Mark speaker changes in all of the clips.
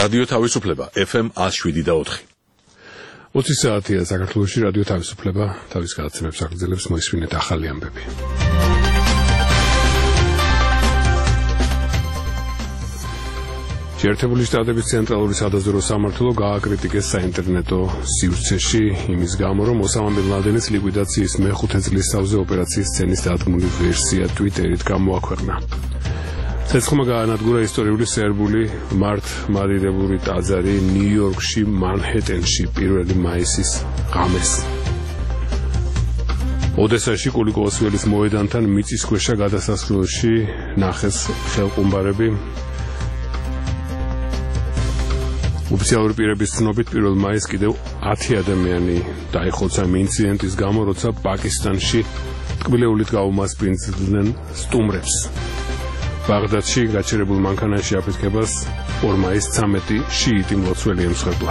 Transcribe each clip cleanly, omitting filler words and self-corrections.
Speaker 1: რადიო თავისუფლება FM 107.4.
Speaker 2: 20 საათია საქართველოში რადიო თავისუფლება თავის გადაცემებს აგრძელებს მოისმინეთ ახალი ამბები. შეერთებული შტატების ცენტრალური სადაზვერვო სამმართველო გააკრიტიკეს საინტერნეტო სივრცეში იმის გამო, რომ ოსამა ბენ ლადენის ლიკვიდაციის მე-5 წლის თავზე ოპერაციის სცენის დადგმული ვერსია ტვიტერით გამოაქვეყნა. ცეცხლმა გაანადგურა ისტორიული სერბული მართლმადიდებლური ტაძარი ნიუ-იორკში მანჰეტენში 1 მაისის ღამეს. ოდესაში კულიკოვოს ველის მოედანთან მიწისქვეშა გადასასვლელში ნახეს ხელყუმბარები. ოფიციალური პირების ცნობით 1 მაისს კიდევ 10 ადამიანი დაიხოცა იმ ინციდენტის გამო, როცა პაკისტანში ტკბილეულით გაუმასპინძლდნენ სტუმრებს. ბაღდადში გაჩერებულ მანქანაში აფეთქებას 2 მაისს 13 შიიტი მლოცველი ემსხვერპლა.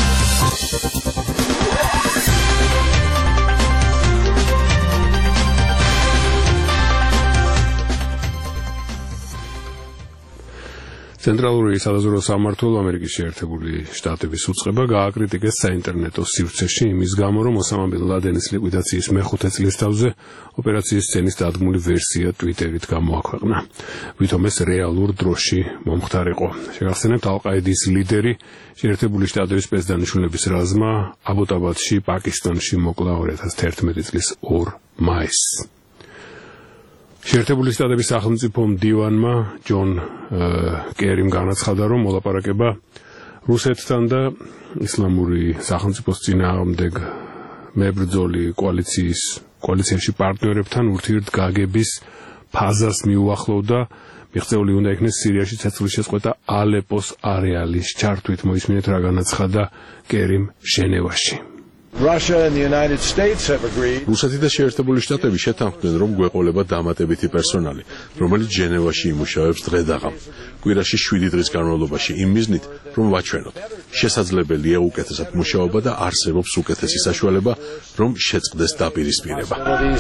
Speaker 2: ცენტრალური სადაზვერვო სამმართველო ამერიკის შეერთებული შტატების უწყება გააკრიტიკეს საინტერნეტო სივრცეში იმის გამო, რომ ოსამა ბენ ლადენის ლიკვიდაციის მე-5 წლის თავზე ოპერაციის სცენის დადგმული ვერსია ტვიტერით გამოაქვეყნა. ვითომ ეს რეალურ დროში მომხდარიყო. შეგახსენებთ, ალ-ყაიდის ლიდერი შეერთებული შტატების სპეცდანიშნულების რაზმმა აბოტაბადში, პაკისტანში მოკლა 2011 წლის 2 მაისს. შეერთებული შტატების სახელმწიფო მდივანმა ჯონ კერიმ განაცხადა, რომ მოლაპარაკება რუსეთთან და ისლამური სახელმწიფოს წინააღმდეგ მებრძოლი კოალიციაში პარტნიორებთან ურთიერთგაგების ფაზას მიუახლოვდა. მიღწეული უნდა იქნეს სირიაში ცეცხლის შეწყვეტა ალეპოს არეალის ჩართვით. მოისმინეთ რა განაცხადა კერიმ ჟენევაში.
Speaker 1: რუსეთი და შეერთებული შტატები შეთანხმდნენ, რომ გვეყოლება დამატებითი პერსონალი, რომელიც ჟენევაში იმუშავებს დღე-დაღამ. კვირაში 7 დღის განმავლობაში იმ მიზნით, რომ ვაჩვენოთ. შესაძლებელია უკეთესად მუშაობა და არსებობს უკეთესი საშუალება, რომ შეწყდეს დაპირისპირება.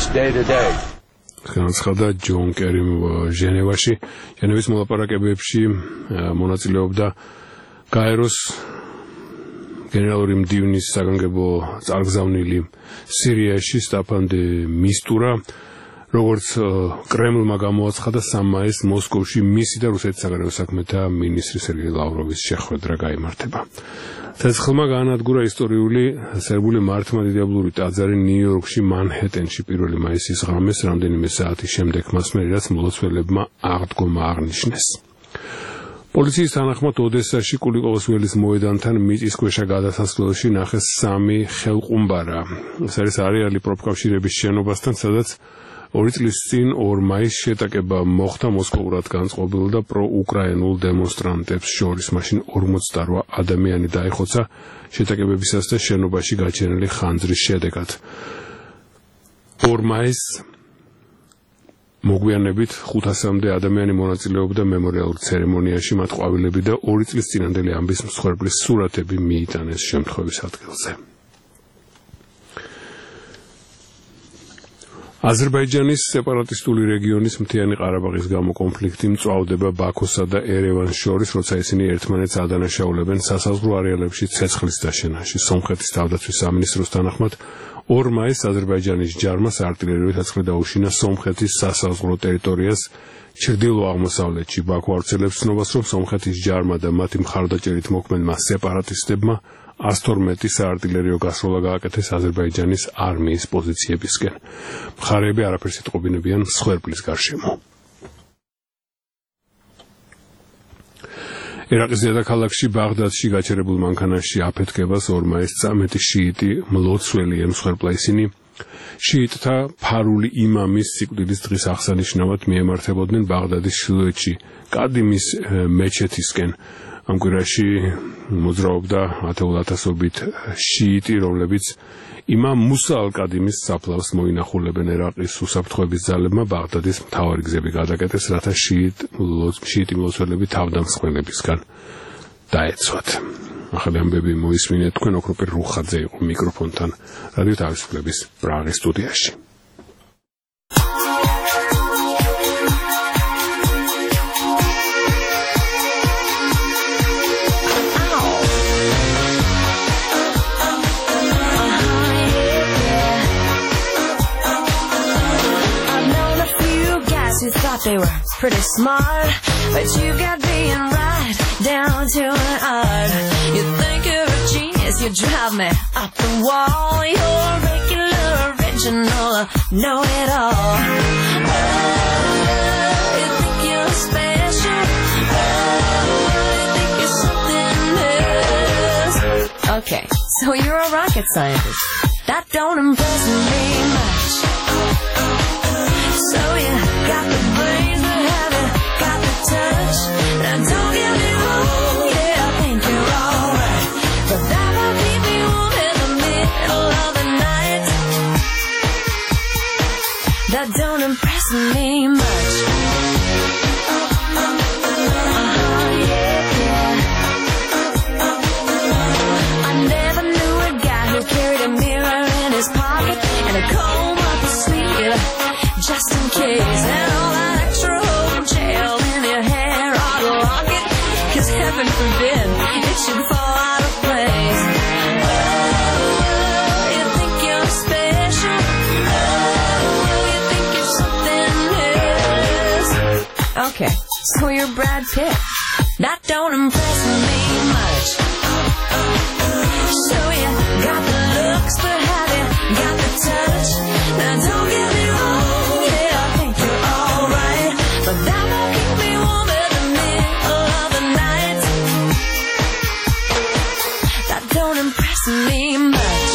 Speaker 2: განაცხადა ჯონ კერიმ ჟენევაში. ჟენევის მოლაპარაკებებში მონაწილეობდა გაეროს გენერალური მდივნის საგანგებო წარგზავნილი სირიაში სტაფან დე მისტურა, როგორც კრემლმა გამოაცხადა 3 მაისს მოსკოვში მისი და რუსეთის საგარეო საქმეთა მინისტრი სერგეი ლავროვის შეხვედრა გაიმართება. ცეცხლმა გაანადგურა ისტორიული სერბული მართლმადიდებლური ტაძარი ნიუ-იორკში მანჰეტენში 1 მაისის ღამეს, რამდენიმე საათის შემდეგ მას მერე, რაც მლოცველებმა აღდგომა აღნიშნეს. პოლიციის თანახმად ოდესაში კულიკოვოს ველის მოედანთან მიწისქვეშა გადასასვლელში ნახეს 3 ხელყუმბარა. ეს არის არეალი პროფკავშირების შენობასთან, სადაც 2 წლის წინ 2 მაისს შეტაკება მოხდა მოსკოურად განწყობილ და პროუკრაინულ დემონსტრანტებს შორის. მაშინ 48 ადამიანი დაიხოცა შეტაკებებისას და შენობაში გაჩენილი ხანძრის შედეგად. 2 მაისს მოგვიანებით 500-მდე ადამიანი მონაწილეობდა მემორიალურ ცერემონიაში, მათ ყვავილები და 2 წლის წინანდელი ამბის მსხვერპლის სურათები მიიტანეს შემთხვევის ადგილზე. აზერბაიჯანის სეპარატისტული რეგიონის მთიანი ყარაბაღის გამო კონფლიქტი მწვავდება ბაქოსა და ერევანს შორის, როცა ისინი ერთმანეთს ადანაშაულებენ სასაზღვრო არეალებში ცეცხლის დაშენაში. სომხეთის თავდაცვის სამინისტროს თანახმად 2 მაისს აზერბაიჯანის ჯარმა საარტილერიო ცეცხლი დაუშინა სომხეთის სასაზღვრო ტერიტორიას ჩრდილო-აღმოსავლეთში. ბაქო ავრცელებს ცნობას, რომ სომხეთის ჯარმა და მათი მხარდაჭერით მოქმედმა სეპარატისტებმა 112 საარტილერიო გასროლა გააკეთეს აზერბაიჯანის არმიის პოზიციებისკენ. მხარეები არაფერს იტყობინებიან მსხვერპლის გარშემო. ერაყის დედაქალაქში ბაღდადში გაჩერებულ მანქანაში აფეთქებას 2 მაისს 13 შიიტი მლოცველი ემსხვერპლა. ისინი შიიტთა ფარული იმამის სიკვდილის დღის აღსანიშნავად მიემართებოდნენ ბაღდადის ჩრდილოეთში კადიმის მეჩეთისკენ. ამ კვირაში მოძრაობდა ათეულათასობით შიიტი, რომლებიც იმამ მუსა ალ-კადიმის საფლავს მოინახულებენ. ერაყის უსაფრთხოების ძალებმა ბაღდადის მთავარი გზები გადაკეტეს, რათა შიიტი მლოცველები თავდამსხმელებისგან დაეცვათ. ახალი ამბები მოისმინეთ, თქვენ ოქროპირ რუხაძე იყო მიკროფონთან რადიო თავისუფლების პრაღის სტუდიაში.
Speaker 3: folks who thought they were pretty smart, but you got being right down to an art. You think you're a genius, you drive me up the wall. You're a regular, original, know-it-all. Oh, you think you're special. Oh, you think you're something else. Okay, so you're a rocket scientist. That don't impress me much. So you got the brains, but have you got the touch? Now don't get me wrong, yeah, I think you're alright, but that won't keep me warm in the middle of the night. That don't impress me much. I never knew a guy who carried a mirror in his pocket and a comb up his sleeve, just in case, and all that extra hope gel in your hair ought to lock it, 'cause heaven forbid it should fall out of place. Oh, you think you're special. Oh, you think you're something else. Okay, so you're Brad Pitt. That don't impress me much. So you got the looks, but have you got the touch? Now don't get me wrong, yeah, I think you're alright, but that won't keep me warm in the middle of the night. That don't impress me much.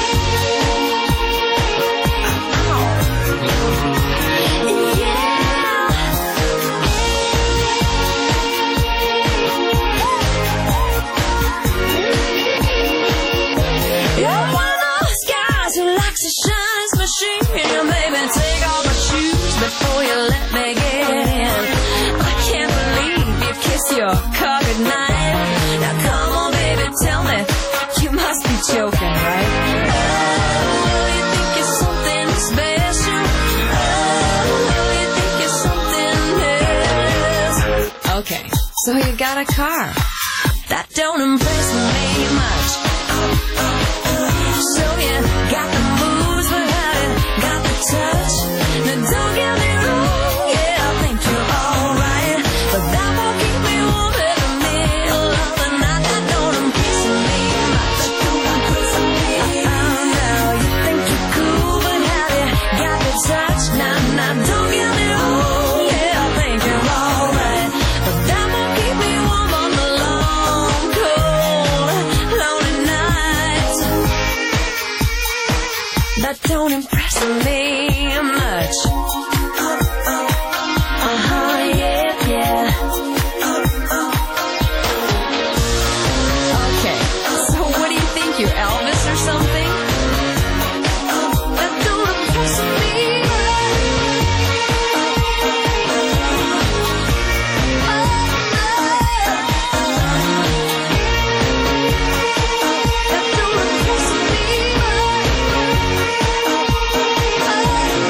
Speaker 3: You're one of those guys who likes to shine his machine. Baby, take off my shoes before you let me get in. I can't believe you kiss your car goodnight. Now come on, baby, tell me, you must be joking, right? Oh, you think you're something special. Oh, you think you're something else. Okay, so you got a car. That don't impress me much. So you got the moves, but have you got the touch? Now don't get me wrong, yeah, I think you're alright, but that won't keep me warm in the middle of the night. That don't impress me much. Now you think you're cool, but have you got the touch? Now don't get me wrong, yeah, I think you're alright, but that won't keep me warm on the long, cold, lonely nights. That don't impress me much. Yeah, yeah. Okay, so what do you think, you're Elvis or something? That don't impress me That don't impress me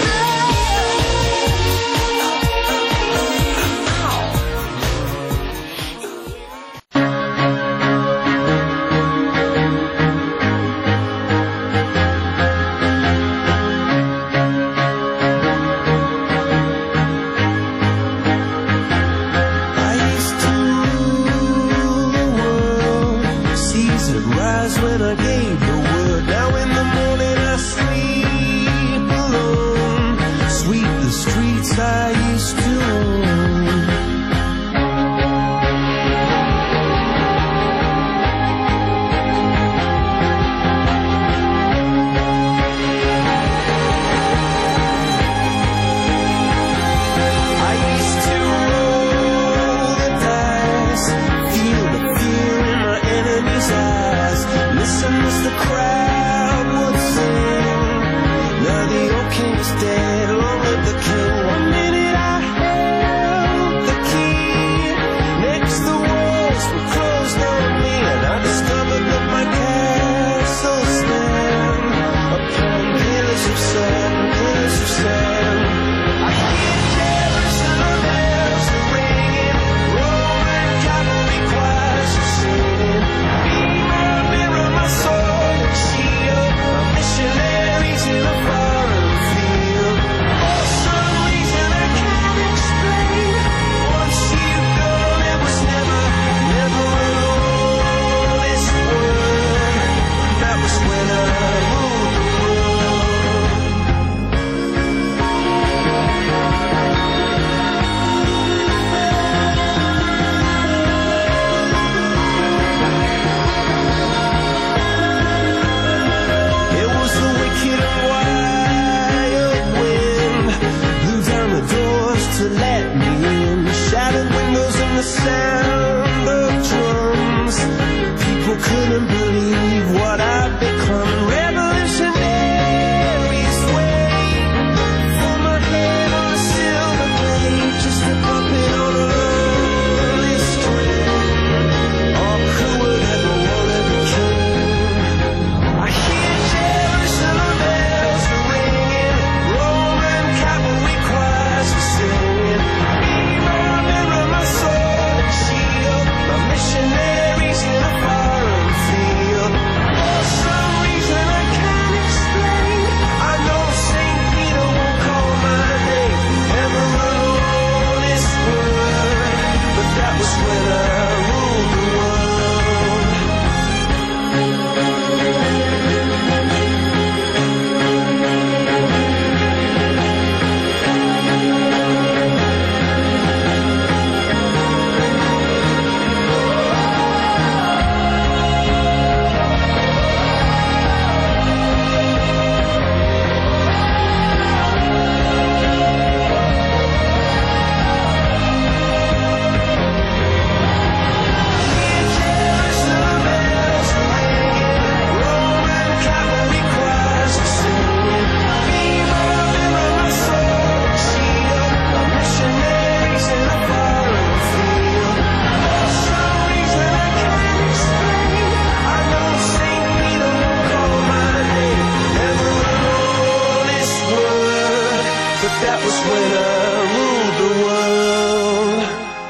Speaker 4: That was when I ruled the world.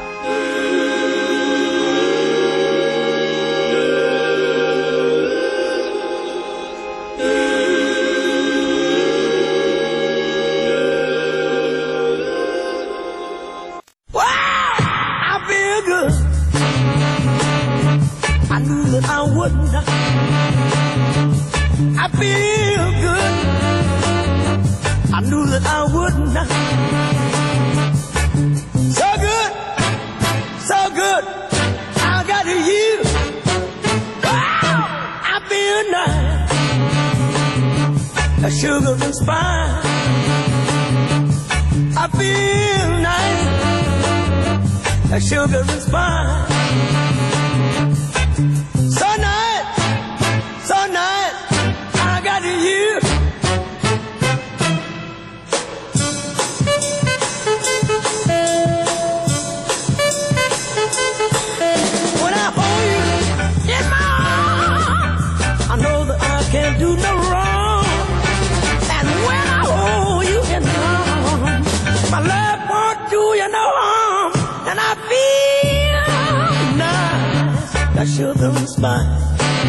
Speaker 4: Wow, I feel good. I knew that I wouldn't. I feel good. I knew that I wouldn't. So good, so good. I got you. Wow, I feel nice. A sugar and spice. I feel nice. A sugar and spice. So nice, so nice. I got you. When I hold you in my arms, I know that I can't do no wrong. And when I hold you in my arms, my love won't do you no harm. And I feel nice, that sugar and spice.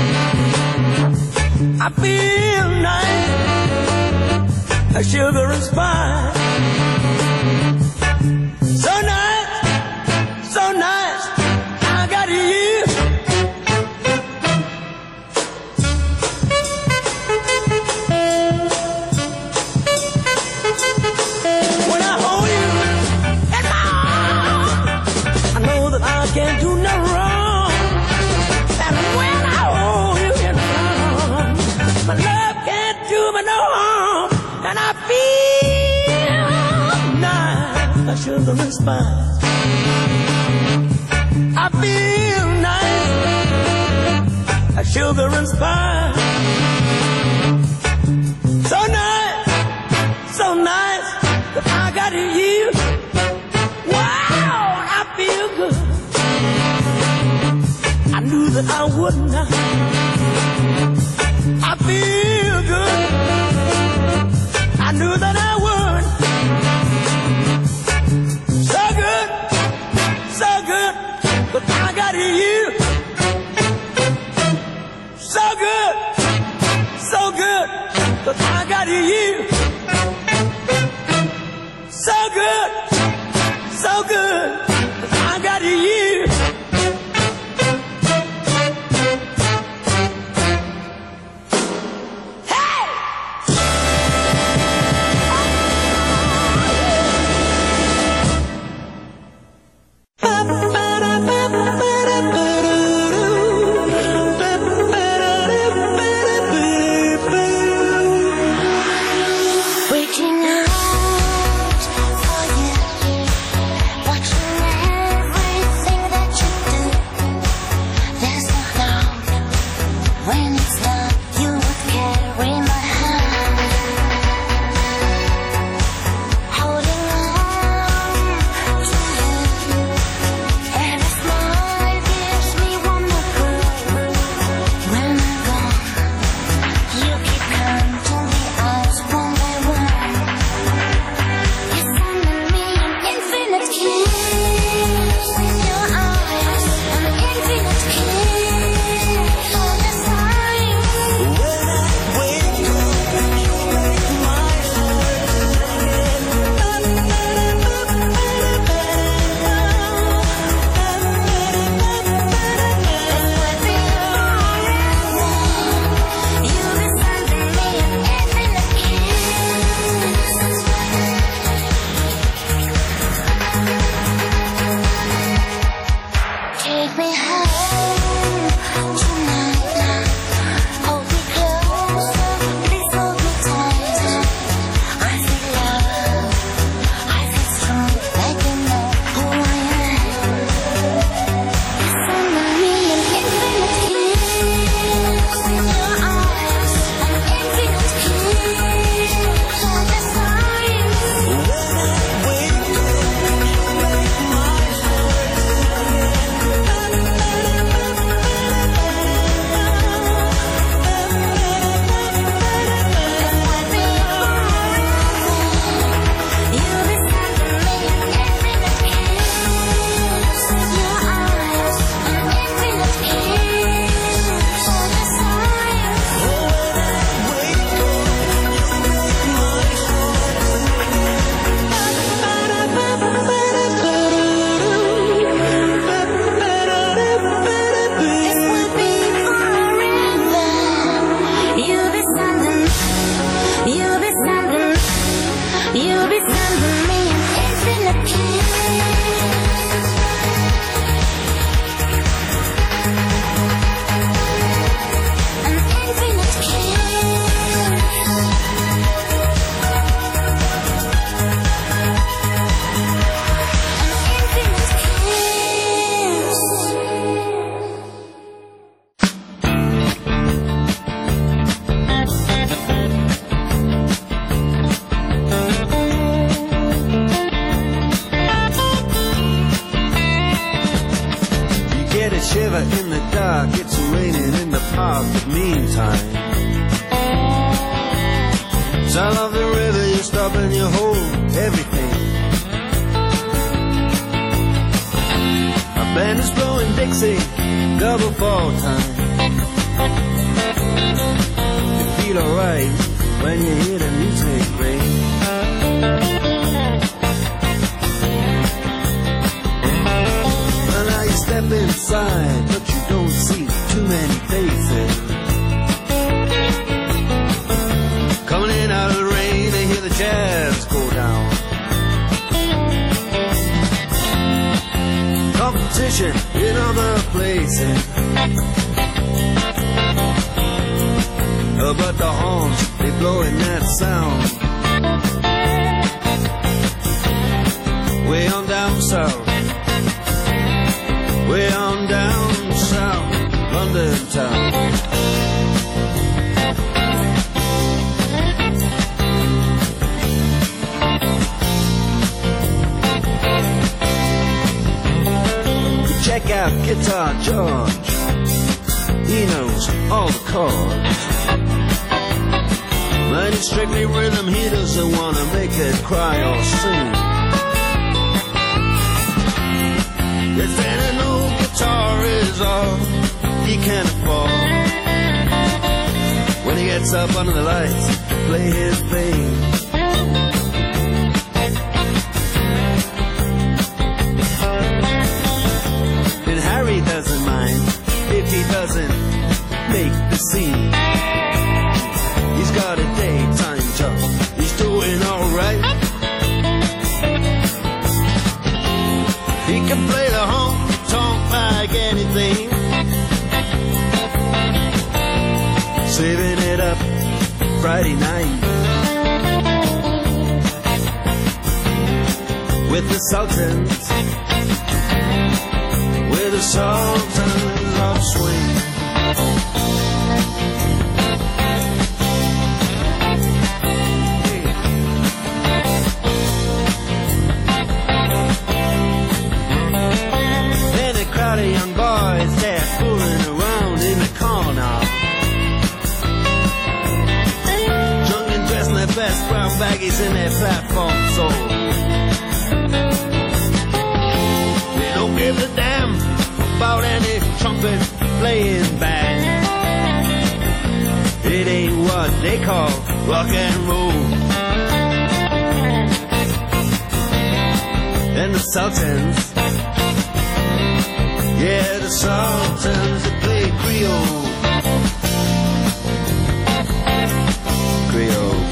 Speaker 4: I feel nice, that sugar and spice. So nice, so nice. I got you. When I hold you in my arms, I know that I can't do no wrong. And when I hold you in my arms, my love can't do me no harm. And I feel nice, like sugar and spice. I feel nice, like sugar and spice. So nice, so nice that I got you. Wow, I feel good. I knew that I wouldn't. I feel good. I knew that I would. So good, so good, but I got you. So good, so good, but I got you. So good, so good, but I got you.
Speaker 3: Waiting out for you,
Speaker 5: time. Sound of the river, you stop and you hold everything. A band is blowing Dixie, double fall time. You feel alright when you hear the music ring. Well, now you step inside, but you don't see too many faces. Coming in out of the rain, they hear the jazz go down. Competition in other places. But the horns, they blowing that sound. Way on down south. Way on down south, London town. Check out Guitar George. He knows all the chords. But it's strictly rhythm, he doesn't want to make it cry or sing. If any old guitar is all he can afford, when he gets up under the lights to play his thing. And Harry doesn't mind if he doesn't make the scene. He's got a daytime job, he's doing alright. He can play the honky-tonk like anything, saving it up Friday night with the Sultans, with the Sultans of Swing. The young boys, they're fooling around in the corner, drunk and dressed in their best brown baggies in their platform soles. They don't give a damn about any trumpet playing band. It ain't what they call rock and roll. And the Sultans, yeah, the Sultans that play Creole. Creole.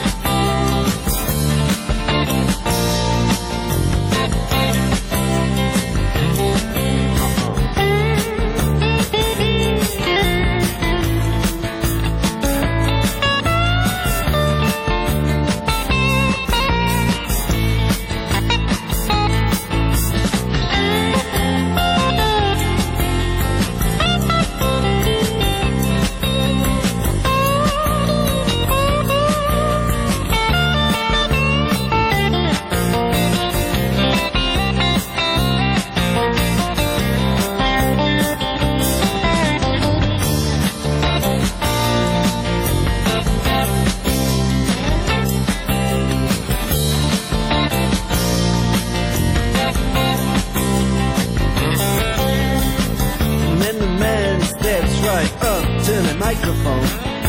Speaker 5: Microphone.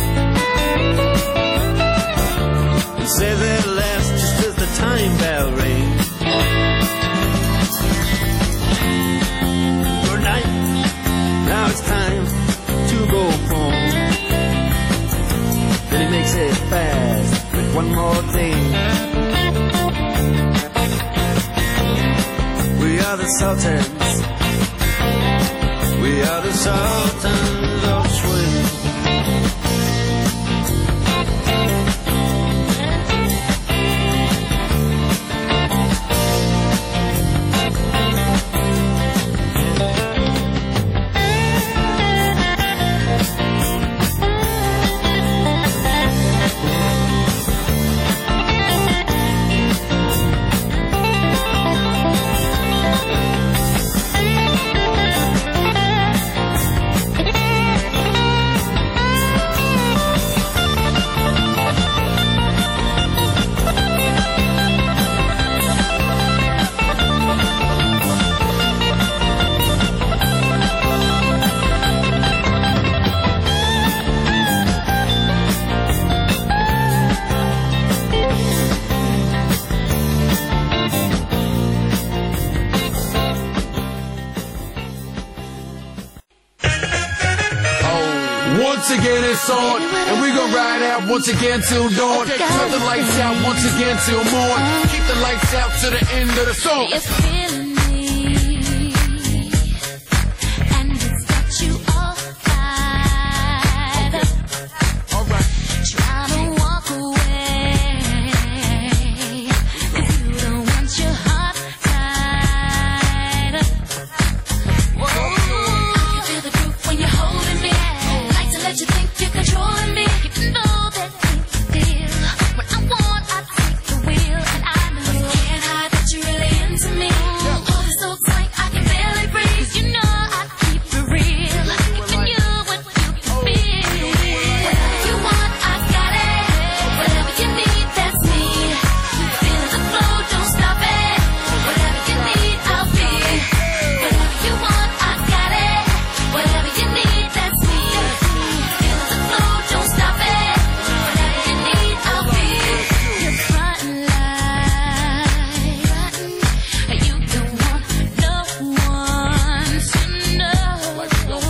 Speaker 5: He says it lasts just as the time bell rings. Good night, now it's time to go home. Then he makes it fast with one more thing. We are the Sultans. We are the Sultans of Swing.
Speaker 6: again it's on, and we gon' ride out once again till dawn. Turn the lights out once again till morn. Keep the lights out to the end of the song.
Speaker 3: You're feeling me, and it's got you all fired up.
Speaker 6: Alright.
Speaker 3: Try to walk away, 'cause you don't want your heart tied up. Whoa. I can feel the groove when you're holding me. Like to let you think you're controlling me. You know that thing feel. When I want, I take the wheel, and I know you can't hide that you're really into me. Hold it so tight, I can barely breathe. 'Cause you know I keep it real, giving you what you can feel. Whatever you want, I got it. Whatever you need, that's me. Feeling the flow, don't stop it. Whatever you need, I'll be. Whatever you want, I got it. Whatever you need, that's me. Feeling the flow, don't stop it. Whatever you need, I'll be. You're frontin' like you don't want no one to know, but it's in your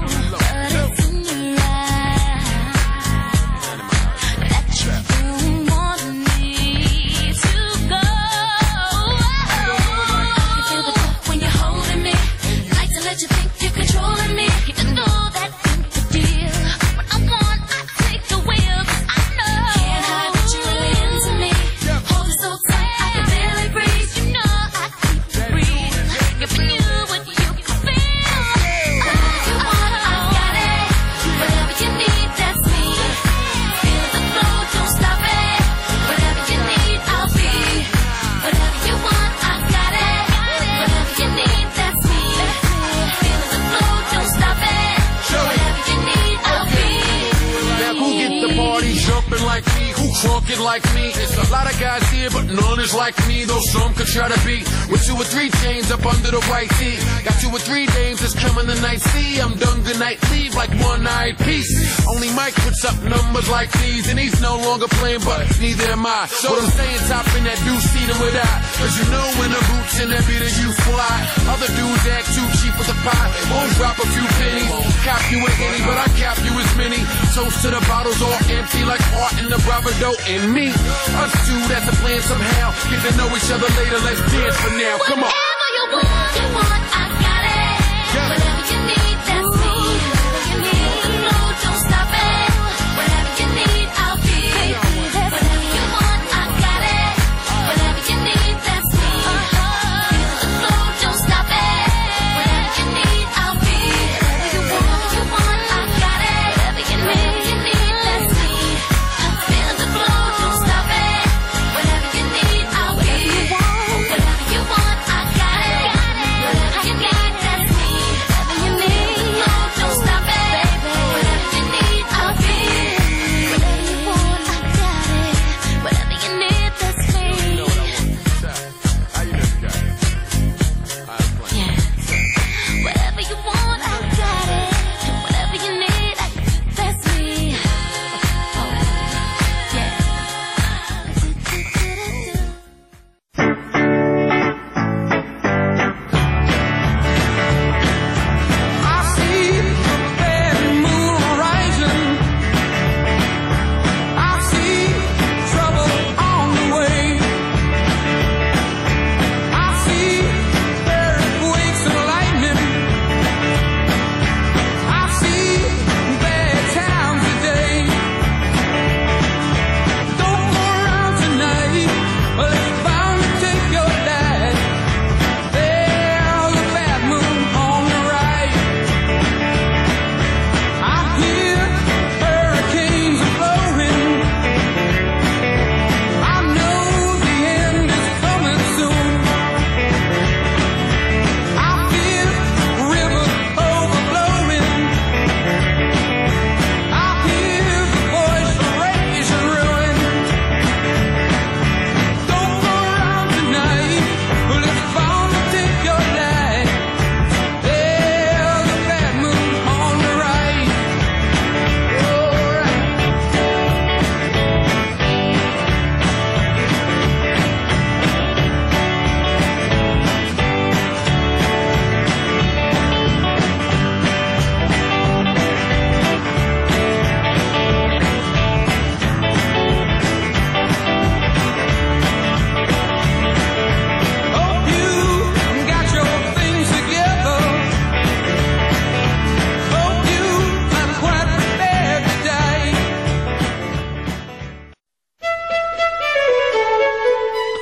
Speaker 3: eyes that you don't want me to go. I can feel the groove when you're holding me. Like to let you think you're controlling me. You know that ain't the deal. When I want, I take the wheel. 'Cause I know can't hide that you're really into me. Hold it so tight, I can barely breathe. You know I keep it real, giving you what you can feel. Whatever you want, I got it. Whatever you need, that's me. Feel the flow, don't stop it. Whatever you need, I'll be. Whatever you want, I got it. Whatever you need, that's me. Feel the flow, don't stop it. Whatever you need, I'll be.
Speaker 6: Now who get the party jumping like me? Who crunkin' like me? It's a lot of guys here, but none is like me. Though some could try to be with 2 or 3 chains up under the white tee. Got 2 or 3 dames that's coming tonight. See, I'm done good night, leave like one-eyed piece. Only Mike puts up numbers like these, and he's no longer playing, but neither am I. So what I'm saying, top in that deuce seat and without. 'Cause you know when the boots and that beat you fly. Other dudes act too cheap for the pie. Won't drop a few pennies. Cop you a henny, but I cap you as many. Toast to the bottles all empty like art in the bravado in me. Us two, that's a plan somehow. Get to know each other later, let's dance for now. Come on.
Speaker 3: Whatever you want, I got it. Whatever you need, that's me. Whatever you need, the flow, don't stop it. Whatever you need, I'll be. Whatever you want, I got it. Whatever you need, that's me. The flow, don't stop it. Whatever you need, I'll be. Whatever you want, I got it. Whatever you need, that's me. Feeling the flow, don't stop it. Whatever you need, I'll be. Whatever you want, I got it. Whatever you need, that's me.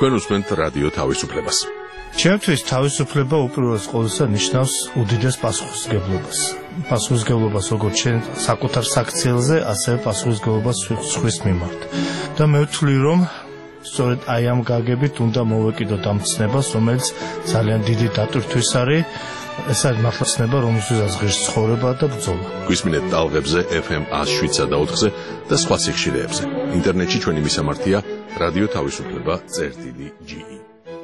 Speaker 1: თქვენ უსმენთ რადიო თავისუფლებას.
Speaker 7: ჩემთვის თავისუფლება უპირველეს ყოვლისა ნიშნავს უდიდეს პასუხისმგებლობას. პასუხისმგებლობას როგორც ჩვენ საკუთარ საქციელზე, ასევე პასუხისმგებლობას სხვის მიმართ. და მე ვთვლი, რომ სწორედ აი ამ გაგებით უნდა მოვეკიდოთ ამ ცნებას, რომელიც ძალიან დიდი დატვირთვის არის. ეს არის მართლა ცნება, რომელსაც ღირს ცხოვრება და ბრძოლა.
Speaker 1: გვისმინეთ ტალღებზე FM 107 და 4-ზე და სხვა სიხშირეებზე. ინტერნეტში ჩვენი მისამართია რადიო თავისუფლება.ge